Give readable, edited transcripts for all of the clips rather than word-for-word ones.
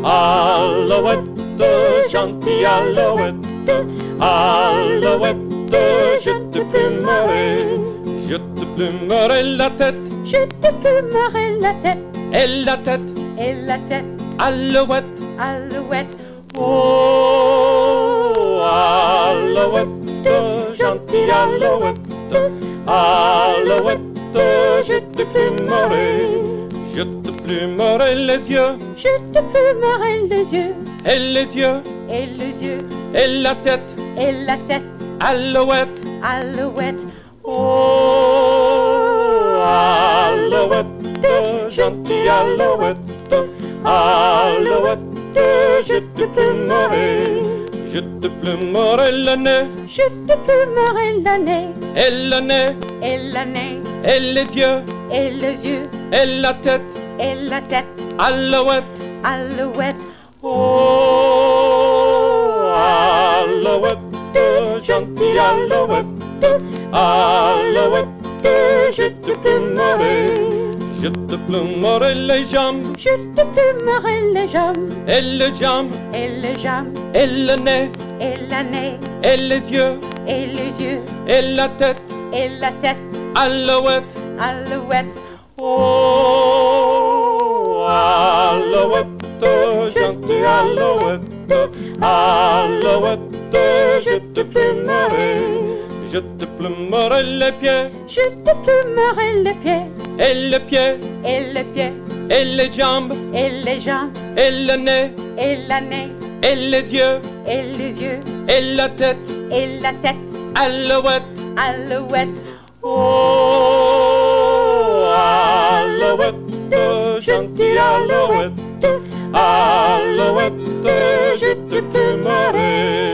Alouette, gentille alouette, alouette, je te plumerai la tête, je te plumerai la tête, et la tête, et la tête, alouette, alouette. oh, alouette, gentille alouette, alouette, je te plumerai les yeux, je te plumerai les yeux, et les yeux, et les yeux, et la tête, alouette, alouette. oh, alouette, gentille alouette, alouette, je te plumerai le nez, je te plumerai le nez, et le nez, et le nez, et les yeux, et les yeux, et la tête, alouette, alouette. oh, alouette, gentille alouette, alouette, je te plumerai les jambes, je te plumerai les jambes, et les jambes, et les jambes, et le nez, et le nez, et les yeux, et les yeux, et la tête, alouette, alouette. oh, alouette, gentille alouette, alouette, je te plumerai les pieds, je te plumerai les pieds, et les pieds, et les pieds, et les jambes, et les jambes, et le nez, et le nez, et les yeux, et les yeux, et la tête, alouette, alouette, oh, alouette, gentille alouette, alouette, je te plumerai.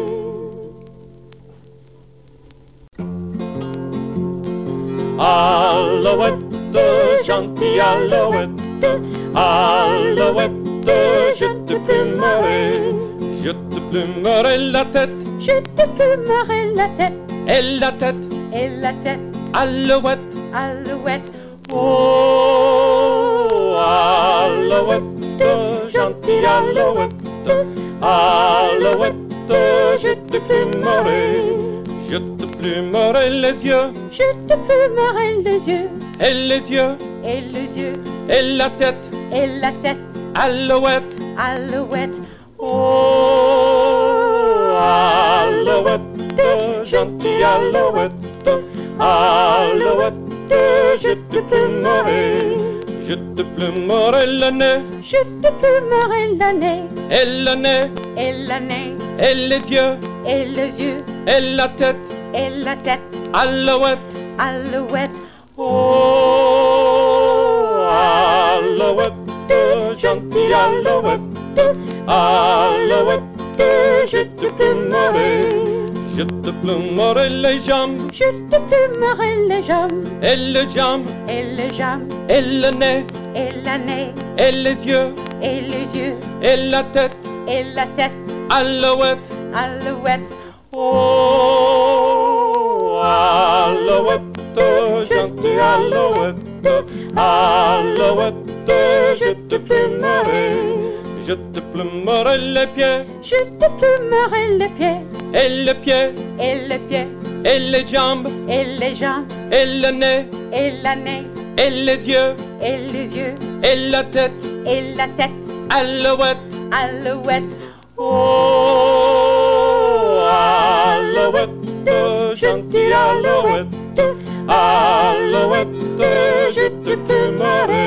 Alouette, gentille alouette, alouette, je te plumerai la tête, je te plumerai la tête, et la tête, alouette, alouette, alouette. oh, alouette, gentille alouette, alouette, je te plumerai les yeux, je te plumerai les yeux, et les yeux, et les yeux, et la tête, alouette, alouette, alouette. oh, alouette, gentille alouette, alouette, je te plumerai le nez, je te plumerai le nez, et le nez, et le nez, et les yeux, et les yeux, et la tête, alouette, oh, alouette, gentille alouette, alouette, je te plumerai les jambes, je te plumerai les jambes, et les jambes, et les jambes, et le nez, et le nez, et les yeux, et les yeux, et la tête, alouette, oh, alouette, gentille alouette, alouette, je te plumerai les pieds, je te plumerai les pieds, et les pieds, et les pieds, et les jambes, et les jambes, et le nez, et le nez, et les yeux, et les yeux, et la tête, alouette, oh, alouette, gentille alouette, alouette, je te plumerai